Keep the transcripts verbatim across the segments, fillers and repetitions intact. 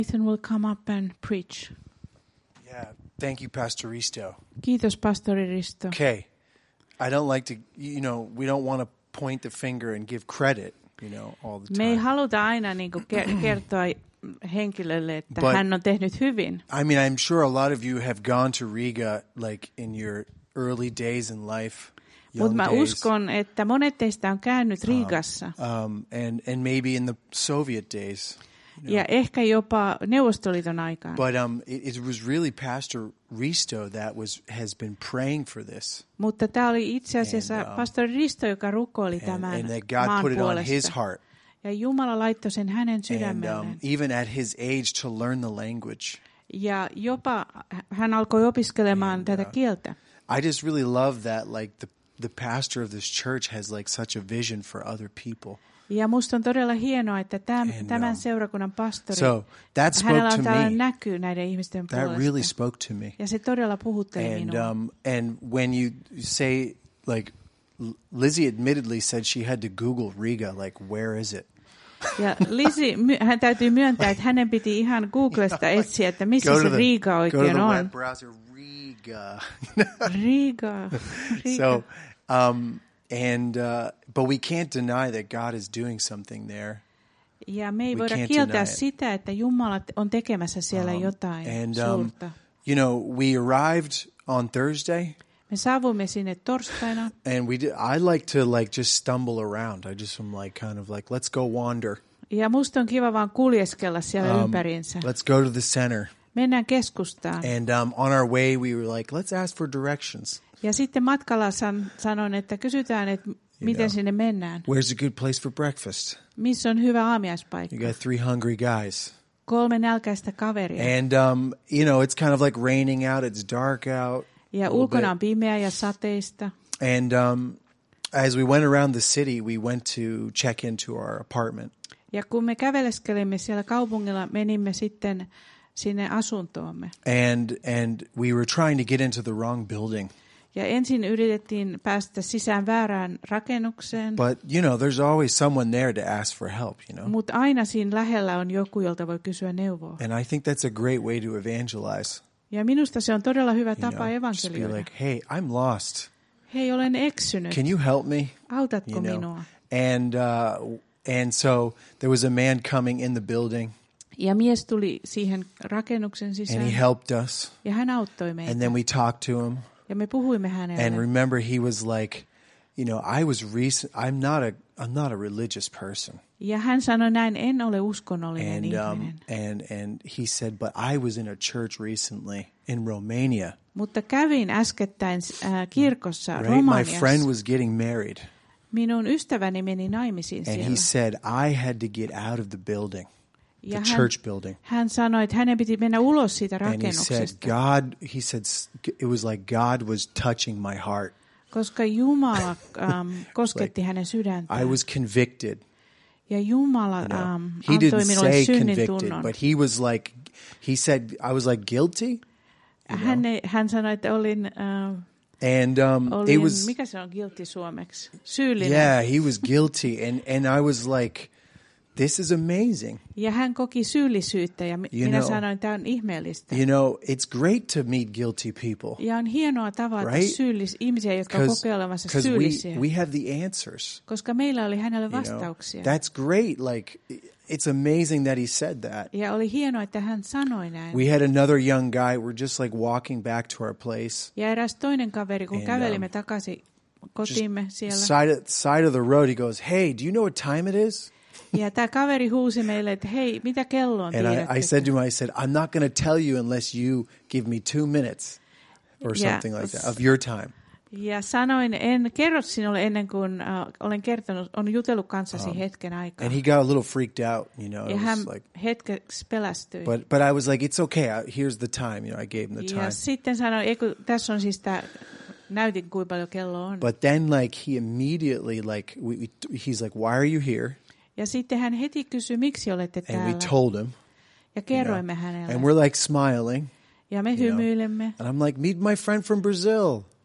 Nathan will come up and preach. Yeah, thank you, Pastor Risto. Kiitos, pastori Risto. Okay, I don't like to, you know, we don't want to point the finger and give credit, you know, all the time. Me ei haluta aina niin kuin kertoa henkilölle, että But, hän on tehnyt hyvin. I mean, I'm sure a lot of you have gone to Riga like in your early days in life. Mutta mä uskon, että monet teistä on käynyt Riigassa. Um, and, and maybe in the Soviet days. You know. Ja ehkä jopa Neuvostoliiton aikaan. But um, it, it was really Pastor Risto that was has been praying for this. Mutta tämä oli itse asiassa And, um, pastori Risto, joka rukoili And, tämän and that God maan put it on puolesta. his heart. Ja Jumala laittoi sen hänen And sydämelleen. um, even at his age to learn the language. Ja jopa hän alkoi opiskelemaan And, tätä uh, kieltä. I just really love that like the the pastor of this church has like such a vision for other people. Ja musta on todella hienoa, että tämän, And, tämän um, seurakunnan pastori, So that spoke hänellä to on tällainen me. näky näiden ihmisten That puolesta. really spoke to me. Ja se todella puhutteli And minua. um, and when you say like Lizzie admittedly said she had to Google Riga, like where is it? Ja Lizzie, hän täytyy myöntää, että hänen piti ihan Googlesta etsiä, että missä Go se to the- Riga Go to oikein the on. web browser, Riga. Riga. Riga. So, um, and uh, but we can't deny that God is doing something there. Ja me ei we voida can't kieltää deny it. sitä, että Jumala on tekemässä siellä Um, jotain and um, suurta. you know, we arrived on Thursday, Me saavuimme sinne torstaina. and we did, I like to like just stumble around. I just am like kind of like let's go wander. Ja musta on kiva vaan kuljeskella siellä Um, ympäriinsä. let's go to the center. Mennään keskustaan. And um, on our way, we were like, let's ask for directions. Ja sitten matkalla san, sanon, että kysytään, että miten know. sinne mennään. Where's a good place for breakfast? Missä on hyvä aamiaispaikka? You got three hungry guys. Kolme nälkäistä kaveria. And, um, you know, it's kind of like raining out. It's dark out. Ja a little ulkona bit. on pimeä ja sateista. And um, as we went around the city, we went to check into our apartment. Ja kun me käveleskelimme siellä kaupungilla, menimme sitten sinne asuntoomme. And and we were trying to get into the wrong building. Ja ensin yritettiin päästä sisään väärään rakennukseen, But, you know, there's always someone there to ask for help, you know. mutta aina siinä lähellä on joku, jolta voi kysyä neuvoa. And I think that's a great way to evangelize. Ja minusta se on todella hyvä You tapa know, just be evankelioida. like, hey, I'm lost. Hei, olen eksynyt. Can you help me? Autatko You know? minua? And uh, and so there was a man coming in the building, Ja mies tuli siihen rakennuksen and sisään. he helped us. Ja hän auttoi meitä. And then we talked to him, Ja me puhuimme hänelle. and remember, he was like, you know, I was recent. I'm not a I'm not a religious person. Ja hän sanoi näin, en ole uskonnollinen And um, ihminen. and and he said, but I was in a church recently in Romania. Mutta kävin äskettäin äh, kirkossa Right, my Romaniassa. friend was getting married, Minun ystäväni meni naimisiin and siellä. he said I had to get out of the building, the Ja hän, church building. hän sanoi, että hänen piti mennä ulos siitä And he said, rakennuksesta, God, he said, it was like God was touching my heart. koska Jumala ähm, kosketti Like, hänen sydäntään. I was convicted. Ja Jumala You know? ähm, He antoi didn't minulle say synnin convicted, tunnon. but he was like, he said, I was like guilty. you Hän, know? ei- hän sanoi, että olin, äh, And um, it olin was, mikä se on guilty suomeksi? Syyllinen. yeah, he was guilty. And, and I was like, this is amazing. Ja hän koki syyllisyyttä ja mi- You minä know- sanoin, että tämä on ihmeellistä. You know, it's great to meet guilty people. Ja on hienoa tavata Right? syyllis- ihmisiä, jotka Because kokee olevansa we, syyllisiä. we have the answers. Koska meillä oli hänelle You know? vastauksia. That's great. Like, it's amazing that he said that. Ja oli hienoa, että hän sanoi näin. We had another young guy. We're just like walking back to our place. Ja eräs toinen kaveri, kun And, kävelimme um, takaisin kotiimme siellä. Side of, side of the road, he goes, hey, do you know what time it is? Ja tämä kaveri huusi meille, että hei, mitä kello on, And I, I tiedättekö? said to him, I said, I'm not going to tell you unless you give me two minutes or Yeah. something like that of your time. Ja sanoin, en kerro sinulle ennen kuin uh, olen kertonut, on jutellut kanssasi Um, hetken aikaa. And he got a little freaked out, you know. Ja It hän was like, hetkeksi pelästyi. but but I was like, it's okay. I, here's the time. You know, I gave him the Ja time. sitten sanoin, ei kun tässä on siis tämä, näytin kuinka paljon kello on. But then, like, he immediately, like, we, we, he's like, why are you here? Ja sitten hän heti kysyi, miksi olette And we täällä. told him. Ja kerroimme hänelle. And we're like smiling. Ja me you know. hymyilemme. And I'm like, meet my friend from Brazil.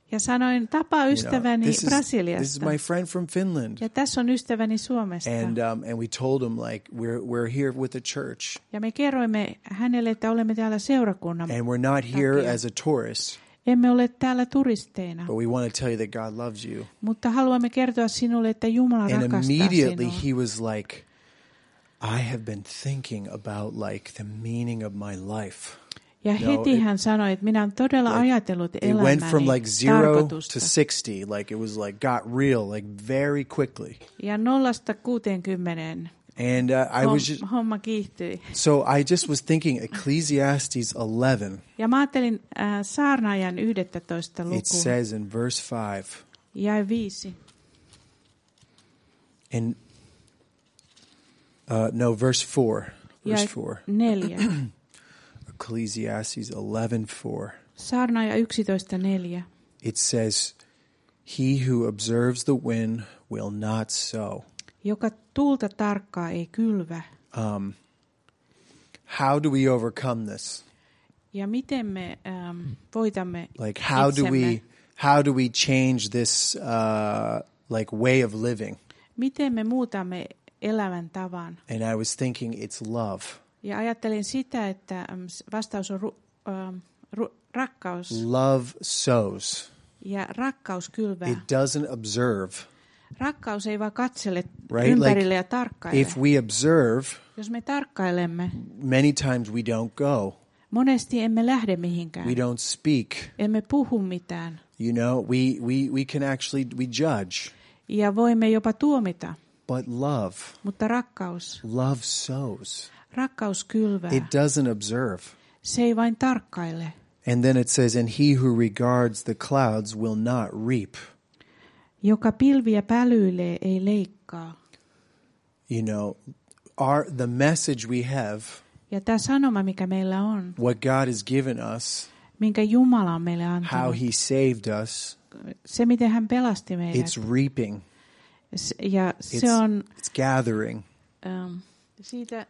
Ja sanoin, tapaa You know, ystäväni this, is, this is Brasiliasta. my friend from Finland. Ja tässä on ystäväni Suomesta. And um, and we told him like we're we're here with the church. Ja me kerroimme hänelle, että olemme täällä seurakunnan And we're not here takia. as a tourist. Emme ole täällä turisteina, But we want to tell you that God loves you. mutta haluamme kertoa sinulle, että Jumala And rakastaa immediately sinua. he was like, I have been thinking about like the meaning of my life. Ja No, heti it- hän sanoi, että minä olen todella Like, ajatellut It went from elämäni like zero to tarkoitusta. sixty. Like it was like got real like very quickly. Ja nollasta kuuteenkymmeneen And uh, I was just, homma kiihtyi. so I just was thinking Ecclesiastes eleven. Ja mä ajattelin äh, saarnaajan yhdestoista It luku, says in verse five. jäi viisi. And uh, no, verse four. Verse Jäi four. neljä. Ecclesiastes eleven four. Saarnaaja yksitoista neljä. It says, "He who observes the wind will not sow." Joka tuulta tarkkaa ei kylvä. Um, how do we overcome this? Ja miten me ähm, voitamme Like, how do itsemme? we how do we change this uh, like way of living? Miten me muutamme elämän tavan? And I was thinking, it's love. Ja ajattelin sitä, että ähm, vastaus on ru, ähm, ru, rakkaus. Love sows. Ja rakkaus kylvää. It doesn't observe. Rakkaus ei vaan katsele Right? ympärille Like, ja tarkkaile. if we observe, Jos me tarkkailemme, many times we don't go. monesti emme lähde mihinkään. We don't speak. Emme puhu mitään. You know, we, we, we can actually, we judge. Ja voimme jopa tuomita. But love, Mutta rakkaus, love sows. rakkaus kylvää. It doesn't observe. Se ei vain tarkkaile. And then it says, and he who regards the clouds will not reap. Joka pilviä pälyilee, ei leikkaa. You know, our, the message we have, Ja tämä sanoma, mikä meillä on, what God has given us, minkä Jumala on meille how antanut, he saved us, se miten hän pelasti meidät, it's reaping. S- ja se It's, on, it's gathering. ähm, siitä,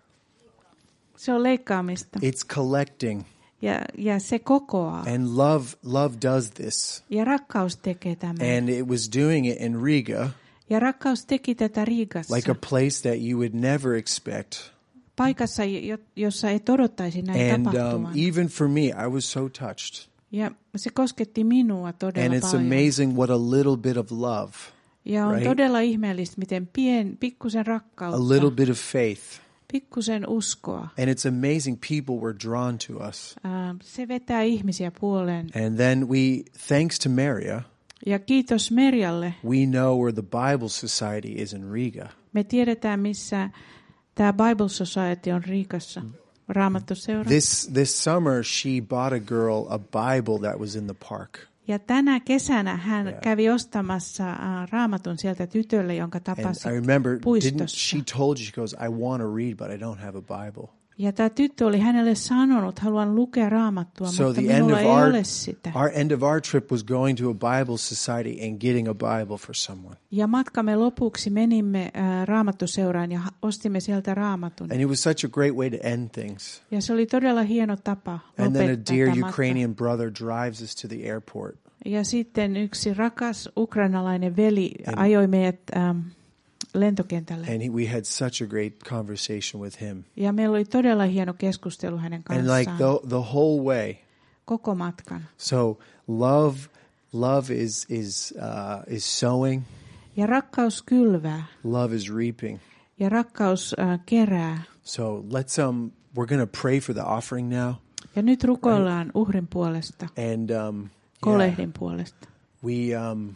se on leikkaamista. It's collecting. Ja, ja se kokoaa. And love, love does this. Ja rakkaus tekee tämän. And it was doing it in Riga, Ja rakkaus teki tätä Riigassa. like a place that you would never expect. Paikassa, jo- jossa ei odottaisi näin And um, tapahtuvan. even for me, I was so touched. Ja se kosketti minua And todella it's paljon. amazing what a little bit of love, Ja on right? todella ihmeellistä, miten pien, pikkusen a rakkautta, little bit of faith. pikkusen uskoa. And it's amazing people were drawn to us. Ää, se vetää ihmisiä puoleen. And then we, thanks to Maria, Ja kiitos Merjalle. we know where the Bible Society is in Riga. Me tiedetään, missä tämä Bible Society on Riikassa. Raamattu seura. This this summer, she bought a girl a Bible that was in the park. Ja tänä kesänä hän Yeah. kävi ostamassa uh, raamatun sieltä tytölle, jonka And tapasi I remember, didn't puistossa. she told you, she goes, I want to read, but I don't have a Bible. Ja tämä tyttö oli hänelle sanonut, haluan lukea raamattua, So mutta the end minulla of ei our, ole sitä. our end of our trip was going to a Bible Society and getting a Bible for someone. Ja matkamme lopuksi menimme uh, raamattuseuraan ja ha- ostimme sieltä raamatun. And it was such a great way to end things. Ja se oli todella hieno tapa And then a lopettaa dear tämä matka. Ukrainian brother drives us to the airport. Ja sitten yksi rakas ukrainalainen veli ajoi meidät ähm, lentokentälle. And he, we had such a great conversation with him. Ja meillä oli todella hieno keskustelu hänen And kanssaan like the the whole way. koko matkan. So love love is is uh, is sowing, Ja rakkaus kylvää love is reaping. ja rakkaus äh, kerää. So let's um we're going to pray for the offering now. Ja nyt rukoillaan uhrin puolesta, And um yeah, kolehdin puolesta. we um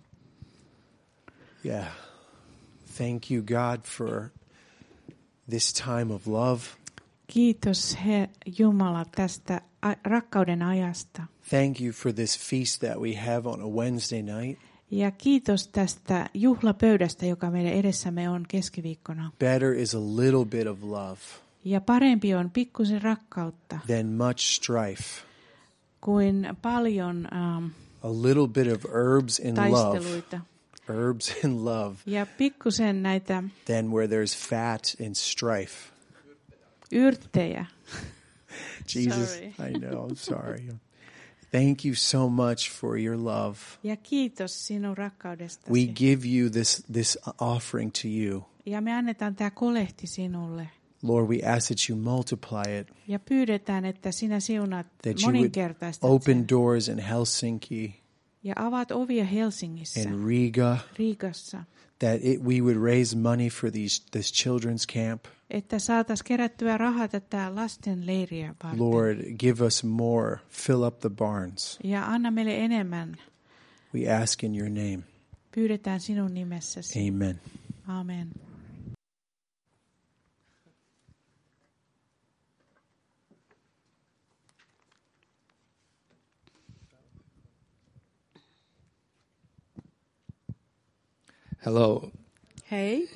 yeah. Thank you, God, for this time of love. Kiitos he, Jumala tästä a- rakkauden ajasta. Thank you for this feast that we have on a Wednesday night. Ja kiitos tästä juhlapöydästä, joka meidän edessämme on keskiviikkona. Better is a little bit of love Ja parempi on pikkusen rakkautta than much strife. kuin paljon ähm, A little bit of herbs in love, taisteluita. herbs in love, Ja pikkusen näitä than where there's fat and strife. yrttejä. Jesus, Sorry. I know, I'm sorry. Thank you so much for your love. Ja kiitos sinun rakkaudestasi. We give you this, this offering to you. Ja me annetaan tämä kolehti sinulle. Lord, we ask that you multiply it. Ja pyydetään, että sinä siunat That you would moninkertaistat open sen. doors in Helsinki Ja avaat ovia Helsingissä, and Riga. Riigassa, That it, we would raise money for these this children's camp. että saataisiin kerättyä rahaa tätä lasten leiriä varten. Lord, give us more. Fill up the barns. Ja anna meille enemmän. We ask in your name. Pyydetään sinun nimessäsi. Amen. Amen. Hello. Hei,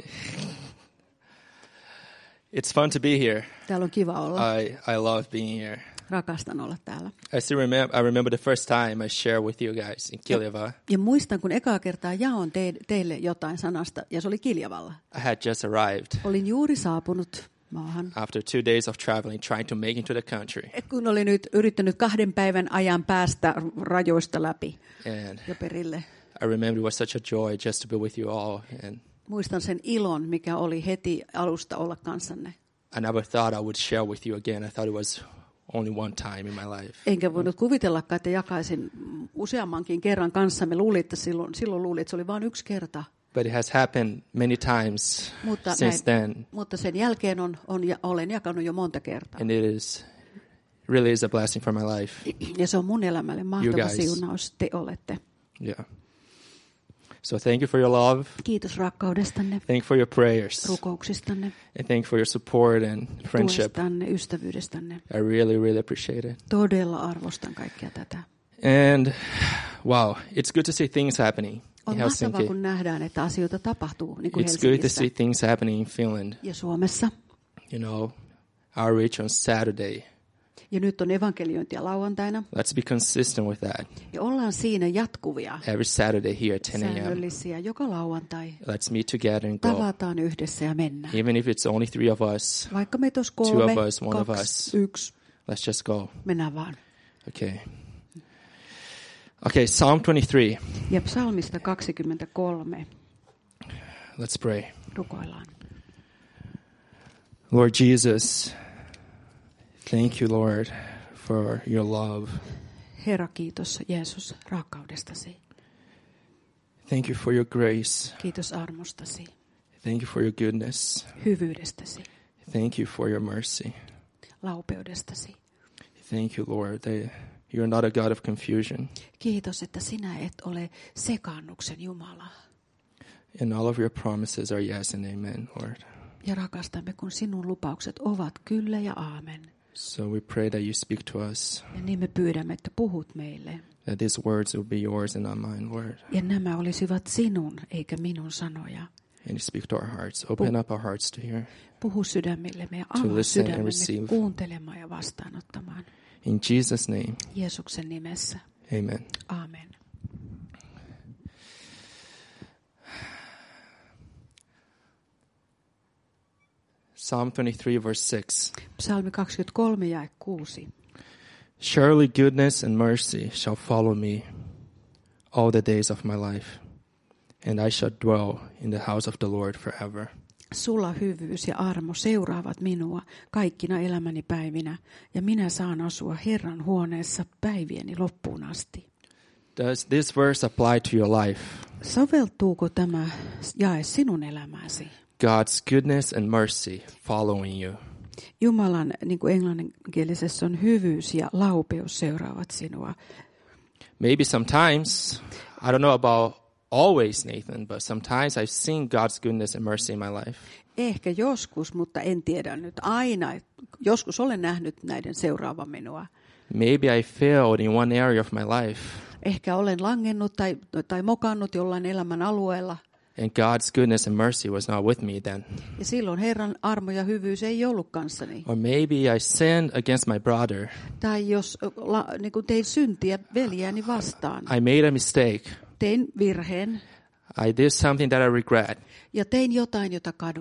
It's fun to be here. täällä on kiva olla. I, I love being here. Rakastan olla täällä. I still remember I remember the first time I shared with you guys in Kiljava. Ja muistan, kun ekaa kertaa jaon te- teille jotain sanasta, ja se oli Kiljavalla. I had just arrived Olin juuri saapunut maahan. after two days of traveling, trying to make it to the country. Et kun olin nyt yrittänyt kahden päivän ajan päästä rajoista läpi And ja perille. I remember it was such a joy just to be with you all. And Muistan sen ilon, mikä oli heti alusta olla kanssanne. I never thought I would share with you again. I thought it was only one time in my life. Enkä voinut kuvitellakaan, että jakaisin useammankin kerran kanssamme. Luulin, että silloin, silloin luulin, että se oli vain yksi kerta. But it has happened many times Mutta, since näin, then. mutta sen jälkeen on, on, ja olen jakanut jo monta kertaa. And it is really is a blessing for my life. Ja se on mun elämälle mahtava guys. siunaus, te olette. Yeah. So thank you for your love. Kiitos rakkaudestanne, Thank you for your prayers. rukouksistanne, And thank you for your support and friendship. tuestanne, ystävyydestänne. I really, really appreciate it. Todella arvostan kaikkea tätä. And wow, it's good to see things happening in On mahtavaa, Helsinki. kun nähdään, että asioita tapahtuu, niin kuin It's good to Helsingissä see things happening in Finland. ja Suomessa. You know, outreach on Saturday. Ja nyt on evankeliointia lauantaina. Let's be consistent with that. Ja ollaan siinä jatkuvia, Every Saturday here at ten a.m. säännöllisiä, joka lauantai. Let's meet together and go. Tavataan yhdessä ja mennään. Even if it's only three of us, Vaikka meitä olisi Two kolme, of us, one of kaksi, us. yksi, let's just go. mennään vaan. Okay. Okay, Psalm twenty-three. Ja psalmista kaksikymmentäkolme Let's pray. rukoillaan. Lord Jesus, thank you, Lord, for your love. Herra, kiitos Jeesus rakkaudestasi. Thank you for your grace. Kiitos armostasi, Thank you for your goodness. hyvyydestäsi, Thank you for your mercy. laupeudestasi. Thank you, Lord, that you're not a God of confusion. Kiitos, että sinä et ole sekaannuksen Jumala. And all of your promises are yes and amen, Lord. Ja rakastamme, kun sinun lupaukset ovat kyllä ja aamen. So we pray that you speak to us, Ja niin me pyydämme, että puhut meille. that these words will be yours and not mine, Lord. Ja nämä olisivat sinun eikä minun sanoja. And you speak to our hearts. Open up our hearts to hear. Puhu sydämillemme ja To avaa listen and sydämemme receive. kuuntelemaan ja vastaanottamaan. In Jesus' name, Jeesuksen nimessä. amen. Aamen. Psalm twenty-three, verse six. Psalmi kaksikymmentäkolme jae kuusi. Surely goodness and mercy shall follow me all the days of my life, and I shall dwell in the house of the Lord forever. Sulla hyvyys ja armo seuraavat minua kaikkina elämäni päivinä, ja minä saan asua Herran huoneessa päivieni loppuun asti. Does this verse apply to your life? Soveltuuko tämä jae sinun elämääsi? God's goodness and mercy following you. Jumalan, niin kuin englanninkielisessä on, hyvyys ja laupeus seuraavat sinua. Maybe sometimes, I don't know about always, Nathan, but sometimes I've seen God's goodness and mercy in my life. Ehkä joskus, mutta en tiedä nyt aina. Joskus olen nähnyt näiden seuraavan minua. Maybe I failed in one area of my life, Ehkä olen langennut tai, tai mokannut jollain elämän alueella. and God's goodness and mercy was not with me then. Ja silloin Herran armo ja hyvyys ei ollut kanssani. Or maybe I sinned against my brother. Tai jos la, niin kuin tein syntiä veljääni vastaan. I made a mistake. Tein virheen I did something that I regret. ja tein jotain, jota kadun.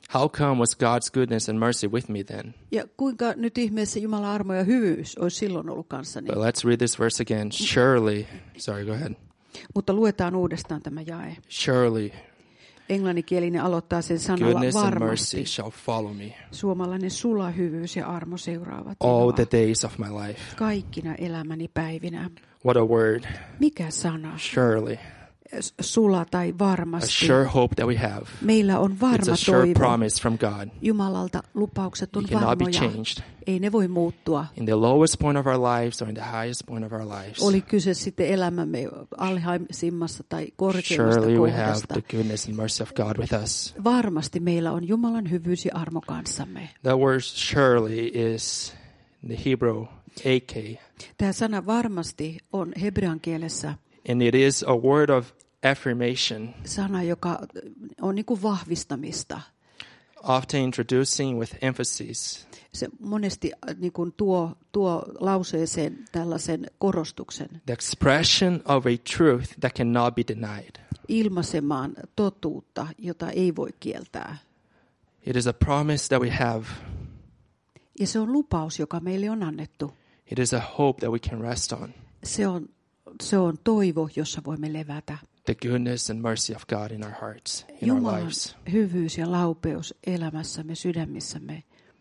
How come was God's goodness and mercy with me then? Ja kuinka nyt ihmeessä Jumalan armo ja hyvyys olisi silloin ollut kanssani? But let's read this verse again. Surely, sorry, go ahead. Mutta luetaan uudestaan tämä jae. Surely, Englanninkielinen aloittaa sen sanalla goodness and varmasti. mercy shall follow me Suomalainen sula hyvyys ja armo seuraavat all minua the days of my life. kaikkina elämäni päivinä. What a word. Mikä sana? Surely. S- Sula tai A varmasti. sure hope that we have. Meillä on It's varma a sure toivo. promise from God. Jumalalta lupaukset on It cannot be varmoja. changed. Ei ne voi muuttua. In the lowest point of our lives or in the highest point of our lives. Oli kyse sitten elämämme alhaisimmassa tai korkeimmasta Surely we have kohdasta. the goodness and mercy of God with us. Varmasti meillä on Jumalan hyvyys ja armo kanssamme. That word surely is in the Hebrew ak. Tämä sana varmasti on hebrean kielessä And it is a word of affirmation, sana, joka on niin kuin vahvistamista. often introducing with emphasis. Se monesti äh, niin kuin tuo, tuo lauseeseen tällaisen korostuksen The expression of a truth that cannot be denied. ilmaisemaan totuutta, jota ei voi kieltää. It is a promise that we have. Ja se on lupaus, joka meille on annettu. It is a hope that we can rest on. Se on, se on toivo, jossa voimme levätä. The goodness and mercy of God in our hearts, in our Jumalan lives. hyvyys ja laupeus elämässämme, sydämissämme.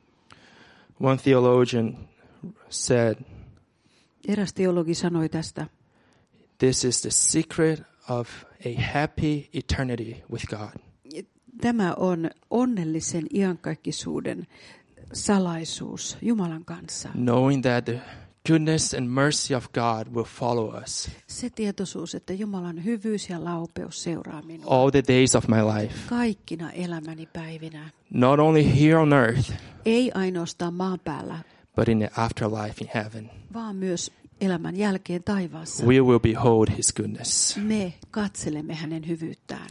One theologian said, Eräs teologi sanoi tästä, this is the secret of a happy eternity with God. tämä on onnellisen iankaikkisuuden salaisuus Jumalan kanssa. Knowing that the goodness and mercy of God will follow us Se tietoisuus, että Jumalan hyvyys ja laupeus seuraa minua all the days of my life. kaikkina elämäni päivinä. Not only here on earth, Ei ainoastaan maan päällä, but in the afterlife in heaven. vaan myös elämän jälkeen taivaassa. We will behold his goodness. Me katselemme hänen hyvyyttään.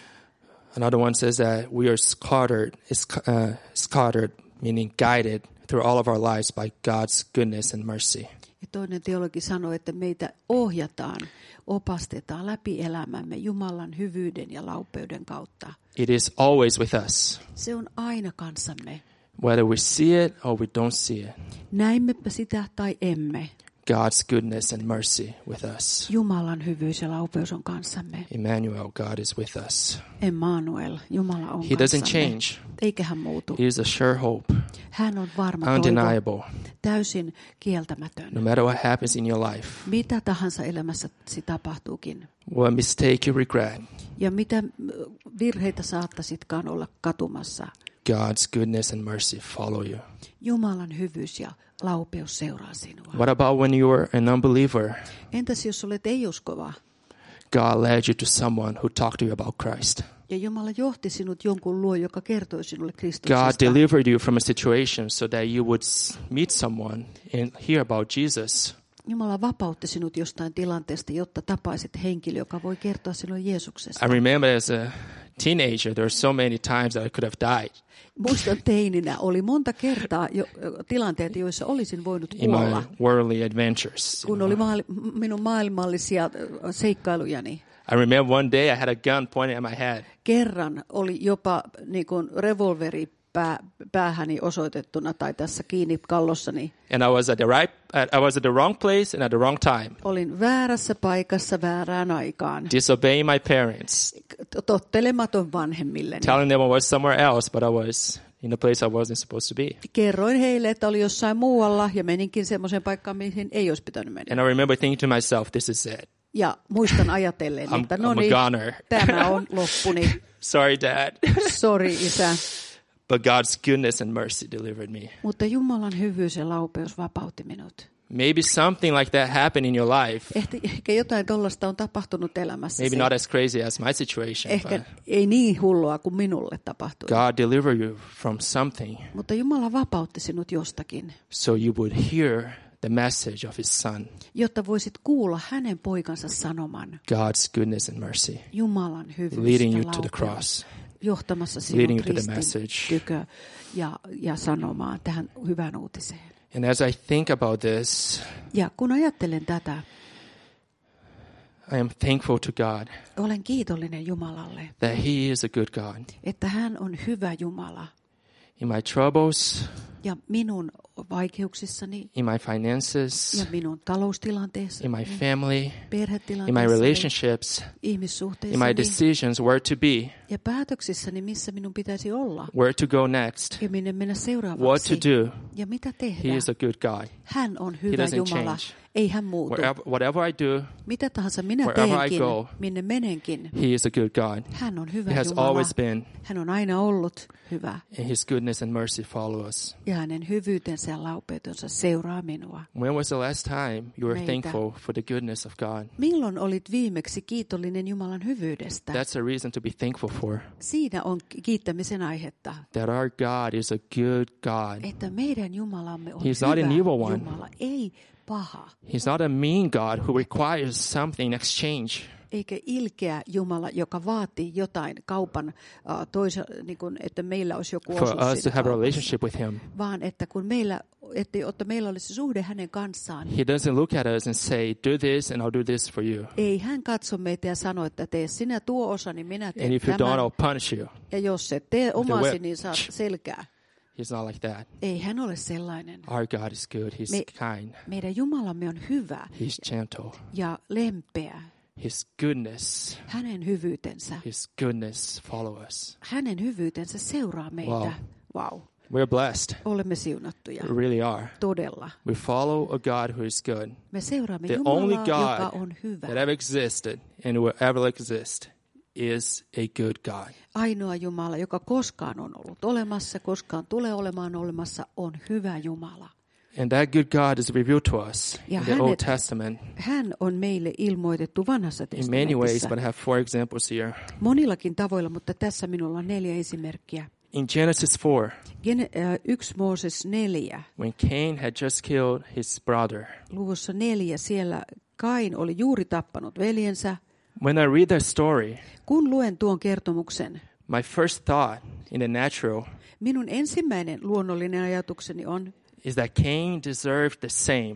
Another one says that we are scattered, uh, scattered, meaning guided through all of our lives by God's goodness and mercy. Ja toinen teologi sanoi, että meitä ohjataan, opastetaan läpi elämämme Jumalan hyvyyden ja laupeuden kautta. It is always with us, Se on aina kanssamme. whether we see it or we don't see it. Näimmepä sitä tai emme. God's goodness and mercy with us. Jumalan hyvyys ja laupeus on kanssamme. Emmanuel, God is with us. Emmanuel, Jumala on He doesn't kanssamme. change. Eikä hän muutu. He is a sure hope, Hän on varma toivo, undeniable. täysin kieltämätön. No matter what happens in your life, Mitä tahansa elämässäsi tapahtuukin. what mistake you regret, Ja mitä virheitä saattaisitkaan olla katumassa. God's goodness and mercy follow you. Jumalan hyvyys ja laupeus seuraa sinua. What about when you were an unbeliever? Entäs jos olet ei-uskova God led you to someone who talked to you about Christ. ja Jumala johti sinut jonkun luo, joka kertoi sinulle God Kristuksesta. delivered you from a situation so that you would s- meet someone and hear about Jesus. Jumala vapautti sinut jostain tilanteesta, jotta tapaisit henkilö, joka voi kertoa sinulle Jeesuksesta. I remember as a teenager, there were so many times that I could have died Muistan teininä oli monta kertaa jo, tilanteita, joissa olisin voinut in my kuolla, worldly adventures. kun oli maali, minun maailmallisia ö, seikkailujani. I remember one day I had a gun pointed at my head. Kerran oli jopa niin kuin revolveri pää, päähäni osoitettuna tai tässä kiinni kallossani. And I was at the right, I was at the wrong place and at the wrong time, Olin väärässä paikassa väärään aikaan. disobeying my parents, Tottelematon vanhemmilleni. telling them I was somewhere else, but I was in a place I wasn't supposed to be. Kerroin heille, että oli jossain muualla ja meninkin semmoiseen paikkaan, mihin ei olisi pitänyt mennä. And I remember thinking to myself, this is it. Ja muistan ajatellen, I'm- että I'm no a niin, goner. tämä on loppuni. Sorry, Dad. Sori, isä. But God's goodness and mercy delivered me. Mutta Jumalan hyvyys ja laupeus vapautti minut. Maybe something like that happened in your life. Ehkä, ehkä jotain tollasta on tapahtunut elämässä. Maybe not as crazy as my situation, Ehkä but ei niin hullua kuin minulle tapahtui. God delivered you from something Mutta Jumala vapautti sinut jostakin, so you would hear the message of his son, jotta voisit kuulla hänen poikansa sanoman. God's goodness and mercy, Jumalan hyvyys leading ja you to the laupeus, cross. johtamassa leading sinut you to the ristin message. tykö ja, ja sanomaan tähän hyvään uutiseen. And as I think about this, Ja kun ajattelen tätä, I am thankful to God Olen kiitollinen Jumalalle, that He is a good God. että hän on hyvä Jumala. In my troubles, Ja minun vaikeuksissani in my finances, ja minun taloustilanteessani, in my family, in my perhetilanteessani, relationships, in my ihmissuhteissani decisions, where to be, ja päätöksissäni, missä minun pitäisi olla where to go next, ja minne mennä what seuraavaksi to do. ja mitä He tehdä. is a good God. Hän on He hyvä doesn't Jumala. change. Ei hän muutu. Wherever, whatever I do, Mitä tahansa minä wherever I teenkin, go, minne menenkin, He is a good God. hän on He hyvä has Jumala. always been, Hän on aina ollut hyvä. and His goodness and mercy follow us. Ja hänen hyvyytensä ja laupeutensa seuraa minua. When was the last time you were Meitä. thankful for the goodness of God? Milloin olit viimeksi kiitollinen Jumalan hyvyydestä? That's a reason to be thankful for. Siinä on kiittämisen aihetta. That our God is a good God. Että meidän Jumalamme on He's not hyvä an evil one. Jumala, ei paha. He's not a mean God who requires something in exchange. Eikä ilkeä Jumala, joka vaatii jotain kaupan, uh, toisa, niin kuin, että meillä olisi joku For osuus us to siinä have a kaupassa. relationship with Him. Vaan että kun meillä, että, että meillä olisi suhde hänen kanssaan, He doesn't look at us and say, do this and I'll do this for you. ei hän katso meitä ja sano, että tee sinä tuo osa, niin minä And teen if you tämän. don't, I'll punish you. Ja jos et tee omasi, whip. niin saat selkää. He's not like that. Ei hän ole sellainen. Our God is good. He's Me- kind. Meidän Jumalamme on hyvä He's gentle. ja lempeä. His goodness, Hänen hyvyytensä, His goodness follow us. hänen hyvyytensä seuraa meitä. Wow. Wow. We're blessed. Olemme siunattuja. We really are. Todella. We follow a God who is good. Me seuraamme The only Jumalaa, joka God on hyvä. that ever existed and will ever exist is a good God. Ainoa Jumala, joka koskaan on ollut olemassa, koskaan tulee olemaan olemassa, on hyvä Jumala. And that good God is revealed to us Ja in the Old hänet- Testament Hän on meille ilmoitettu vanhassa in many ways, testamentissa. but I have four examples here. Monillakin tavoilla, mutta tässä minulla on neljä esimerkkiä. In Genesis four, Gen- äh, yksi Mooses neljä, when Cain had just killed his brother, luvussa neljä, siellä Kain oli juuri tappanut veljensä. when I read that story, Kun luen tuon kertomuksen, my first thought in the natural minun ensimmäinen luonnollinen ajatukseni on, is that Cain deserved the same.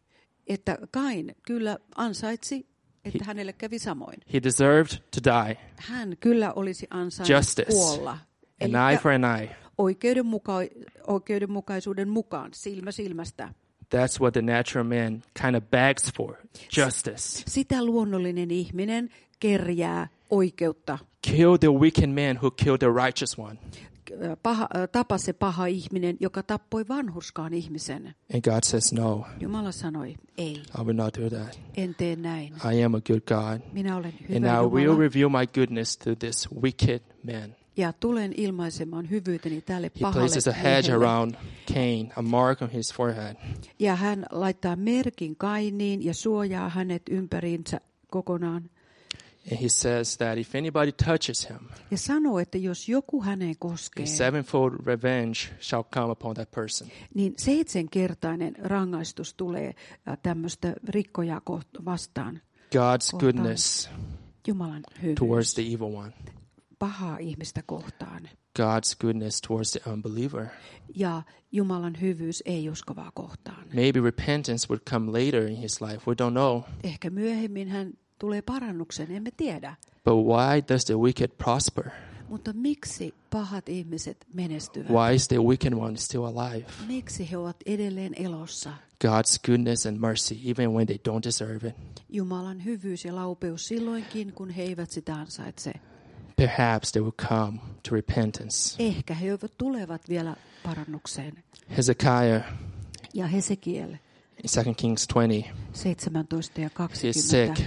että Kain kyllä ansaitsi, että hänelle kävi samoin. He deserved to die. Hän kyllä olisi ansainnut Justice. kuolla. An Elikkä eye for an eye. oikeudenmuka- oikeudenmukaisuuden mukaan, silmä silmästä. That's what the natural man kind of begs for. Justice. Sitä luonnollinen ihminen kerjää oikeutta. Kill the wicked man who killed the righteous one. Paha, tapa se paha ihminen, joka tappoi vanhurskaan ihmisen. And God says, no, Jumala sanoi, ei, I will not do that. en tee näin. I am a good God. Minä olen And hyvä I will Jumala reveal my goodness to this wicked man. ja tulen ilmaisemaan hyvyyteni tälle He pahalle places a hedge miehelle. around Cain, a mark on his forehead. Ja hän laittaa merkin Kainiin ja suojaa hänet ympäriinsä kokonaan. And he says that if anybody touches him, Ja sanoo, että jos joku häneen koskee, a sevenfold revenge shall come upon that person. niin seitsemänkertainen rangaistus tulee äh, tämmöistä rikkojaa koht- vastaan. God's Kohtaan. goodness Jumalan hyvyys towards the evil one. pahaa ihmistä kohtaan. God's goodness towards the unbeliever. Ja Jumalan hyvyys ei uskovaa kohtaan. Maybe repentance would come later in his life. We don't know. Ehkä myöhemmin hän tulee parannuksen, emme tiedä. But why does the wicked prosper? Mutta miksi pahat ihmiset menestyvät? Why is the wicked one still alive? Miksi he ovat edelleen elossa? God's goodness and mercy, even when they don't deserve it. Jumalan hyvyys ja laupeus silloinkin, kun he eivät sitä ansaitse. Perhaps they will come to repentance. Ehkä he tulevat vielä parannukseen. Hezekiah Ja Hesekiel in Second Kings twenty, seitsemäntoista ja he is kaksikymmentä. sick.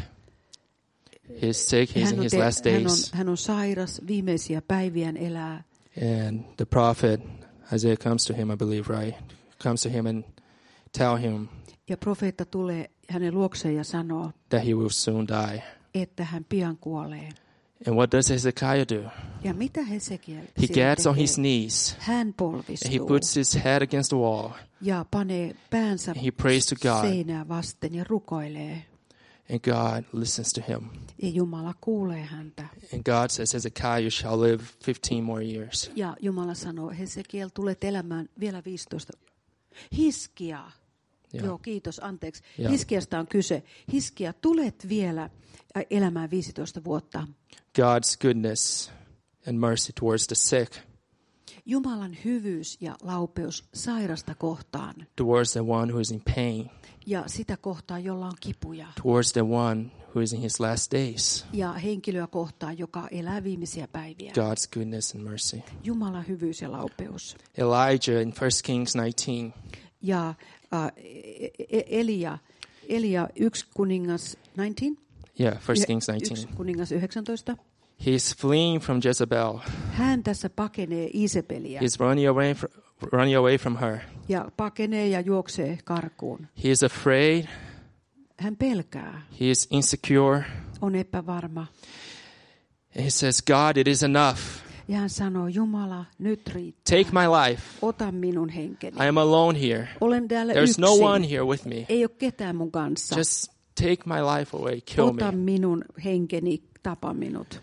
He is sick. He's Hän in on, his te- last hän, on, days. hän on sairas, viimeisiä päiviään elää. And the prophet Isaiah comes to him, I believe, right? Comes to him and tell him Ja profeetta tulee hänen luokseen ja sanoo, that he will soon die. että hän pian kuolee. And what does Hezekiah do? Ja mitä Hesekiel He siellä gets on tekee? his knees Hän and he polvistuu puts his head against the wall. ja panee päänsä He prays to God. seinää vasten ja rukoilee. And God listens to him. Ja Jumala kuulee häntä. And God says, Hezekiah, you shall live fifteen more years. Ja Jumala sanoo, Hesekiel, tulet elämään vielä viisitoista. Hiskia. Yeah. Joo, kiitos, anteeksi. Joo. Hiskiasta on kyse. Hiskia, tulet vielä elämään viisitoista vuotta. God's goodness and mercy towards the sick, Jumalan hyvyys ja laupeus sairasta kohtaan towards the one who is in pain, ja sitä kohtaan, jolla on kipuja. towards the one who is in his last days. Ja henkilöä kohtaan, joka elää viimeisiä päiviä. God's goodness and mercy. Jumalan hyvyys ja laupeus. Elijah in First Kings nineteen. Ja äh, Elia, Elia yksi kuningas yhdeksäntoista. Yeah, First Kings Yksi nineteen. kuningas yhdeksäntoista. He's fleeing from Jezebel. Hän tässä pakenee Isabeliä He's running away, fr- running away from her. ja pakenee ja juoksee karkuun. He is afraid. Hän pelkää, He is insecure. on epävarma. And he says, God, it is enough. Ja hän sanoo, Jumala, nyt riittää. Take my life. Ota minun henkeni. I am alone here. Olen täällä There's yksin. no one here with me. Ei ole ketään mun kanssa. Just take my life away. Kill Ota me. minun henkeni, tapa minut.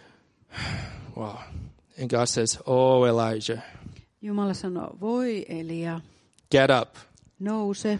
Wow. And God says, oh, Elijah, Jumala sanoo, voi Elia, get up. nouse.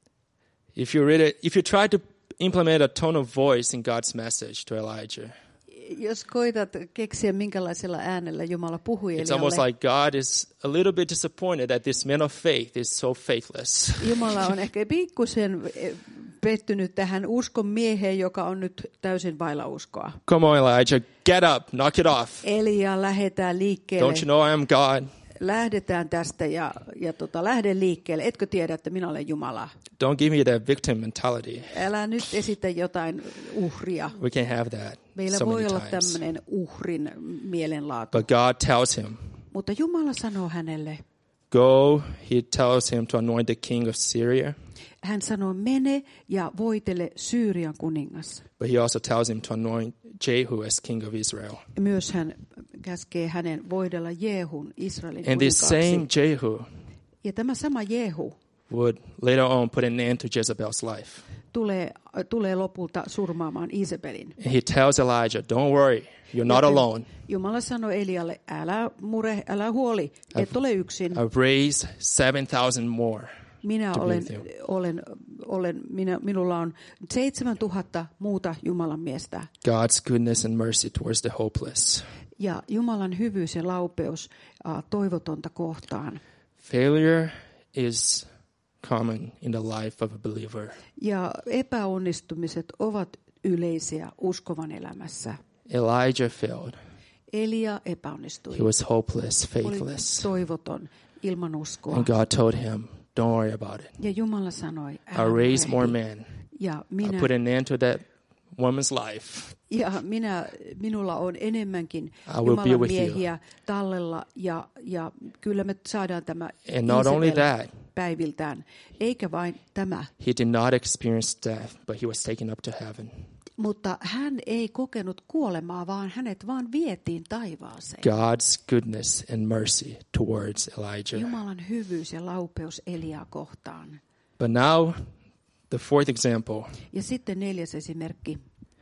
If you read it, if you try to implement a tone of voice in God's message to Elijah, Jos koitat keksiä, minkälaisella äänellä Jumala puhui it's almost Elialle, like God is a little bit disappointed that this man of faith is so faithless. Jumala on ehkä pikkusen pettynyt tähän uskon mieheen, joka on nyt täysin vailla uskoa. Come on, Elijah, get up, knock it off. Elia, lähdetään liikkeelle. Don't you know I am God? Lähdetään tästä ja, ja tota, lähde liikkeelle. Etkö tiedä, että minä olen Jumala? Don't give me that victim mentality. Älä nyt esitä jotain uhria. We can have that Meillä so voi many olla times. tämmöinen uhrin mielenlaatu. But God tells him, Mutta Jumala sanoo hänelle, go. He tells him to anoint the king of Syria. hän sanoo, mene ja voitele Syyrian kuningas. But he also tells him to anoint Jehu as king of Israel. Myös hän käskee hänen voidella Jehun Israelin And this kuninkaaksi. same Jehu Ja tämä sama Jehu would later on put an end to Jezebel's life. tulee, tulee lopulta surmaamaan Isabelin. And he tells Elijah, don't worry, you're not Joten alone. Jumala sanoi Elialle, älä mure, älä huoli, et ole yksin. I've raised seven thousand more. Minä to be olen, with you. olen, olen minä, minulla on seitsemän tuhatta muuta Jumalan miestä. God's goodness and mercy towards the hopeless. Ja Jumalan hyvyys ja laupeus uh, toivotonta kohtaan. Failure is common in the life of a believer. Ja epäonnistumiset ovat yleisiä uskovan elämässä. Elijah failed. Elia epäonnistui. He was hopeless, Oli faithless. toivoton, ilman uskoa. And God told him, don't worry about it. Ja Jumala sanoi, älä I'll raise more murehdi. men. Ja I'll minä, put an end to that woman's life. ja minä, minulla on enemmänkin I will be Jumalan with you. miehiä tallella, ja, ja kyllä me saadaan tämä And not only Isabel that, päiviltään. Eikä vain tämä, he did not experience death, but he was taken up to heaven. mutta hän ei kokenut kuolemaa, vaan hänet vaan vietiin taivaaseen. God's goodness and mercy towards Elijah. Jumalan hyvyys ja laupeus Eliaa kohtaan. But now, the fourth example, Ja sitten neljäs esimerkki,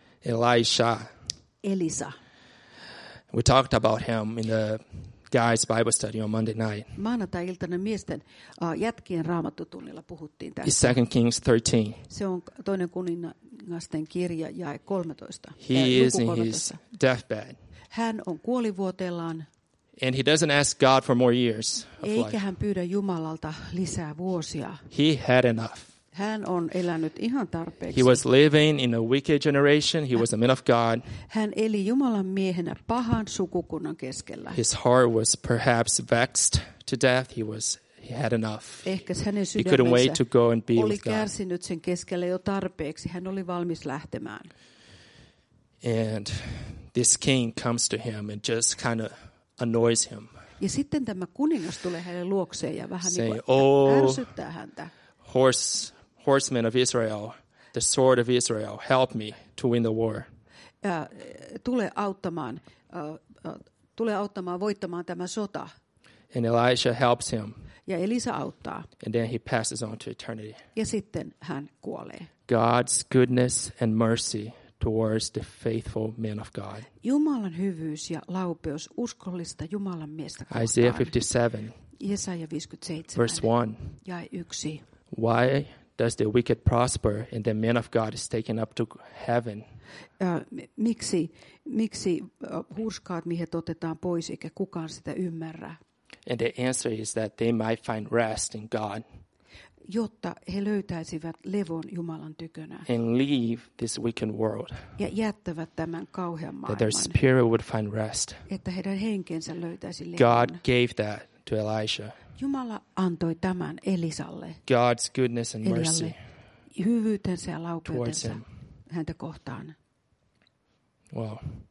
Elisha. Elisa. We talked about him in the guys' Bible study on Monday night. Maanantai-iltana miesten uh, jätkien raamattutunnilla puhuttiin It's tästä. Second Kings thirteen. Se on toinen kuningasten kirja, jae kolmetoista. He äh, is luku in kolmetoista. his deathbed. Hän on kuolivuoteellaan, And he doesn't ask God for more years of eikä life. hän pyydä Jumalalta lisää vuosia. He had enough. Hän on elänyt ihan tarpeeksi. He was living in a wicked generation. He was a man of God. Hän eli Jumalan miehenä pahan sukukunnan keskellä. His heart was perhaps vexed to death. He was he had enough. Ehkä hänen He couldn't wait sydämensä to go and be oli with God. kärsinyt sen keskellä jo tarpeeksi. Hän oli valmis lähtemään. And this king comes to him and just kind of annoys him, Ja sitten tämä kuningas tulee hänen luokseen ja vähän Say, niin kuin "Oh." ärsyttää häntä. horse horsemen of Israel, the sword of Israel, help me to win the war. Ää, tule auttamaan, ää, ää, tule auttamaan voittamaan tämä sota. And Elisha helps him, Ja Elisa auttaa. and then he passes on to eternity. Ja sitten hän kuolee. God's goodness and mercy towards the faithful men of God. Jumalan hyvyys ja laupeus uskollista Jumalan miestä kohtaan. Isaiah fifty-seven, Jesaja viisikymmentäseitsemän, verse one. jae yksi. Why does the wicked prosper and the man of God is taken up to heaven? Ää, miksi, miksi äh, hurskaat miehet otetaan pois eikä kukaan sitä ymmärrä? And the answer is that they might find rest in God Jotta he löytäisivät levon Jumalan tykönä and leave this wicked world. ja jättävät tämän kauhean That their maailman, spirit would find rest. että heidän henkensä löytäisi God levon. gave that to Elisha. Jumala antoi tämän Elisalle, God's goodness and mercy Elialle, hyvyytensä ja towards laupeutensa him. häntä kohtaan. Wow.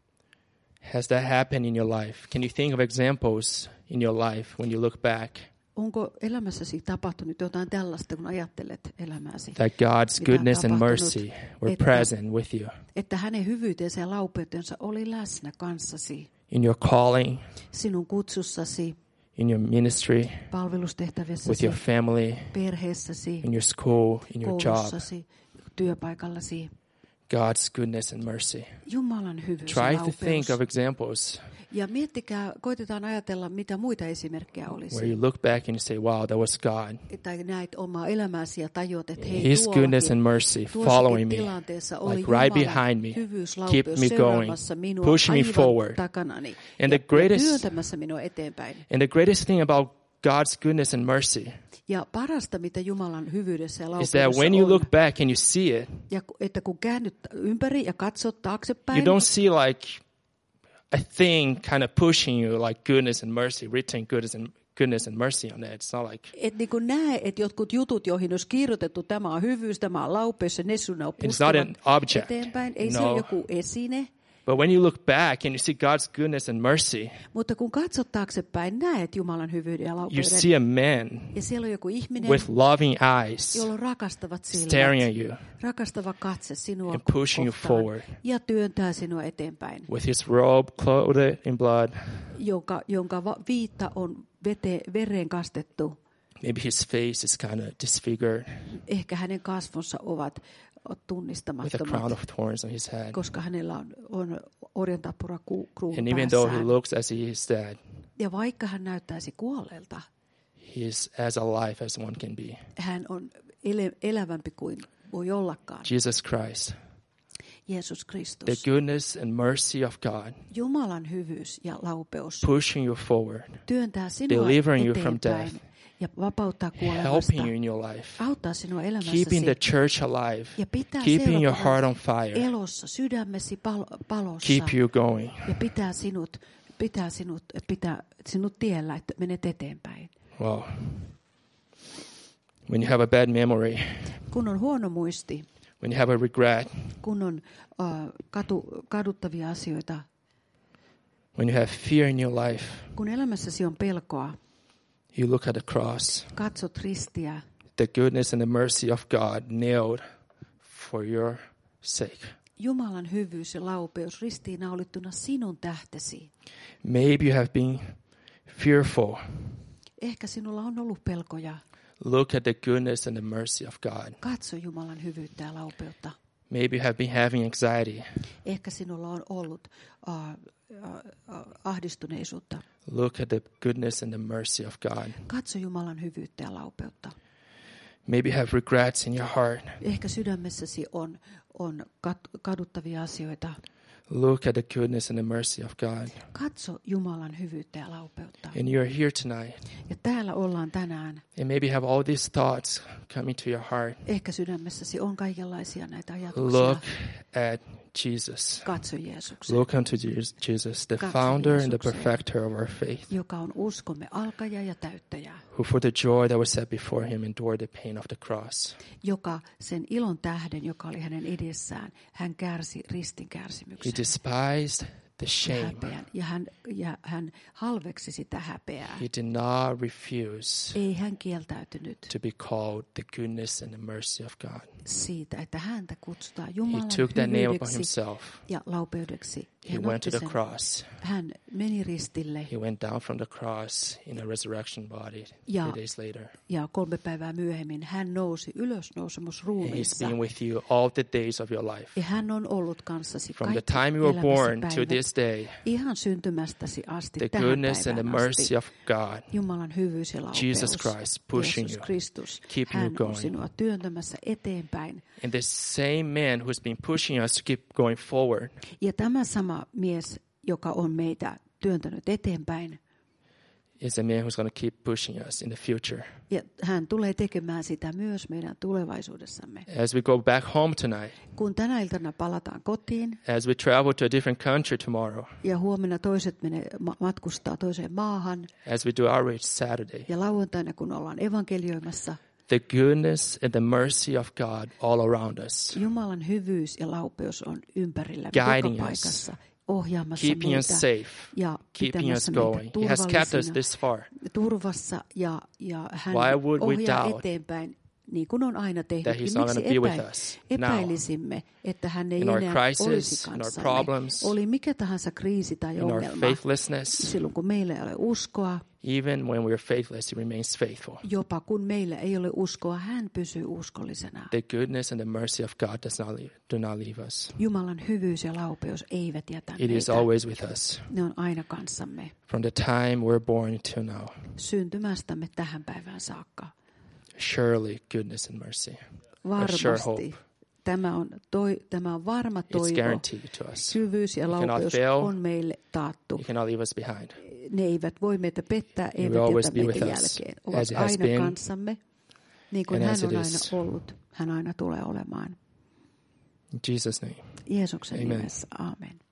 Has that happened in your life? Can you think of examples in your life when you look back Onko elämässäsi tapahtunut jotain tällaista, kun ajattelet elämääsi? that God's Mitä on goodness and tapahtunut, mercy were että- present with you Että hänen hyvyytensä ja laupeutensa oli läsnä kanssasi, in your calling, sinun kutsussasi, in your ministry, with palvelustehtävissäsi, your family, perheessäsi, in your school, in your job? koulussasi, työpaikallasi. God's goodness and mercy. Jumalan hyvyys ja Try to laupeus. think of examples Ja miettikää, koitetaan ajatella, mitä muita esimerkkejä where olisi. you look back and you say, wow, that was God. Tai näet omaa elämääsi ja tajuat, että hei, His goodness and tuollakin, mercy tuossakin following me, tilanteessa oli like right Jumalan behind me, hyvyys, keep laupeus me going, seuraamassa minua, push me aivan forward. takanani And ja, the greatest- ja työntämässä minua eteenpäin. And the greatest thing about God's goodness and mercy Ja parasta, mitä Jumalan hyvyydessä ja is that laupeudessa when you on, look back and you see it, ja ku- että kun käännyt ympäri ja katsot taaksepäin, you don't see like a thing kind of pushing you like goodness and mercy, written goodness and goodness and mercy on it. It's not like et niin kuin näe, että jotkut jutut, joihin olisi kirjoitettu, tämä on hyvyys, tämä on laupeus, ja ne sun on It's not an pustavat object. eteenpäin. Ei se No. ole joku esine. but when you look back and you see God's goodness and mercy, Mutta kun katsot taaksepäin, näet Jumalan hyvyyden ja you laupeuden. see a man Ja siellä on joku ihminen, with loving eyes jolla on rakastavat staring at silmät, you rakastava katse sinua and pushing you kohtaan forward ja työntää sinua eteenpäin, with his robe clothed in blood. jonka, jonka va- viitta on vete, vereen kastettu. Maybe his face is kind of disfigured Ehkä hänen kasvonsa ovat with a crown tunnistamattomat, of thorns on his head. koska hänellä on, on orjantappura ku- kruunu And even though he päässään. looks as he is dead, Ja vaikka hän näyttäisi kuolleelta, he is as alive as one can be. hän on ele- elävämpi kuin voi ollakaan. Jesus Christ, Jeesus the Kristus. goodness and mercy of God, Jumalan hyvyys ja laupeus pushing you forward, työntää sinua delivering you from eteenpäin death, ja vapauttaa kuolemasta, helping you in your life, auttaa sinua keeping elämässäsi the church alive, ja pitää keeping your heart on seurakunnan fire, elossa, sydämesi pal- palossa keep you going. ja pitää sinut, pitää sinut, pitää sinut tiellä, että menet eteenpäin. Wow. When you have a bad memory, Kun on huono muisti, when you have a regret, kun on uh, katu, kaduttavia asioita, when you have fear in your life, kun elämässäsi on pelkoa, you look at the cross, katsot ristiä, the goodness and the mercy of God nailed for your sake. Jumalan hyvyys ja laupeus ristiinnaulittuna sinun tähtesi. Maybe you have been fearful. Ehkä sinulla on ollut pelkoja. Look at the goodness and the mercy of God. Katso Jumalan hyvyyttä ja laupeutta. Maybe you have been having anxiety. Ehkä sinulla on ollut uh, uh, uh, ahdistuneisuutta. Look at the goodness and the mercy of God. Katso Jumalan hyvyyttä ja laupeutta. Maybe you have regrets in your heart. Ehkä sydämessäsi on, on kat- kaduttavia asioita. Look at the goodness and the mercy of God. Katso Jumalan hyvyyttä ja laupeutta. And you're here tonight. Ja täällä ollaan tänään. And maybe you have all these thoughts coming to your heart. Ehkä sydämessäsi on kaikenlaisia näitä ajatuksia. Look at Jesus. Katso Jeesuksen, Look unto Je- Jesus, the Katso founder and the Jeesukseen. perfecter of our faith, joka on uskomme alkaja ja täyttäjä, who for the joy that was set before him endured the pain of the cross. joka sen ilon tähden, joka oli hänen edessään, hän kärsi ristin He kärsimyksen despised the ja shame. häpeän. Ja hän, ja hän halveksi sitä häpeää. He did not refuse Ei hän kieltäytynyt to be called the goodness and the mercy of God. siitä, että häntä kutsutaan He Jumalan took that name upon hyvyydeksi himself. ja laupeudeksi. He Hän went to otti the sen. cross. Hän meni ristille He went down from the cross in a resurrection body Ja- three days later. ja kolme päivää myöhemmin hän nousi And he's ylösnousemusruumiissa. been with you all the days of your life. Ja hän on ollut kanssasi From the kaikki time you were elämäsi born to päivät. this this day, ihan syntymästäsi asti the tähän goodness and the päivään mercy asti. of God, Jumalan hyvyys ja laupeus, Jesus Christ pushing Jeesus you, Kristus, keeping you hän on going. sinua työntämässä eteenpäin. And the same man who's been pushing us to keep going forward Ja tämä sama mies, joka on meitä työntänyt eteenpäin, is the man who's going to keep pushing us in the future. ja hän tulee tekemään sitä myös meidän tulevaisuudessamme. As we go back home tonight, Kun tänä iltana palataan kotiin as we travel to a different country tomorrow, ja huomenna toiset menee, ma- matkustaa toiseen maahan as we do outreach Saturday, ja lauantaina kun ollaan evankelioimassa, the goodness and the mercy of God all around us, Jumalan hyvyys ja laupeus on ympärillä Guiding joka us, paikassa, ohjaamassa keeping us meitä safe, ja keeping us pitämässä going. meitä He has kept us turvallisina, this far. turvassa ja, ja hän Why would we ohjaa doubt eteenpäin, niin kuin on aina that tehnytkin. he's not Miksi going to be epä, with us now? epäilisimme, että hän ei In our enää crisis, olisi in our kanssamme? problems, Oli mikä tahansa kriisi tai In our ongelma, faithlessness, silloin kun meillä ei ole uskoa, even when we're faithless, he remains faithful. jopa kun meillä ei ole uskoa, hän pysyy uskollisena. The goodness and the mercy of God does not leave, do not leave us. Jumalan hyvyys ja laupeus eivät jätä It is meitä. always with us. Ne on aina kanssamme, From the time we're born to now, syntymästämme tähän päivään saakka. surely goodness and mercy. A sure Varmasti. hope. Tämä on, toi, tämä on varma It's toivo. guaranteed to us. Hyvyys ja We cannot laupeus fail. on meille taattu. He cannot leave us behind. Ne eivät voi meitä pettää, will eivät always jätä be meitä with us, jälkeen. as Ovat it has aina been, kanssamme, niin kuin and hän as it on is. aina ollut. Hän aina tulee olemaan. In Jesus' name. Jeesuksen Amen. nimessä. Aamen.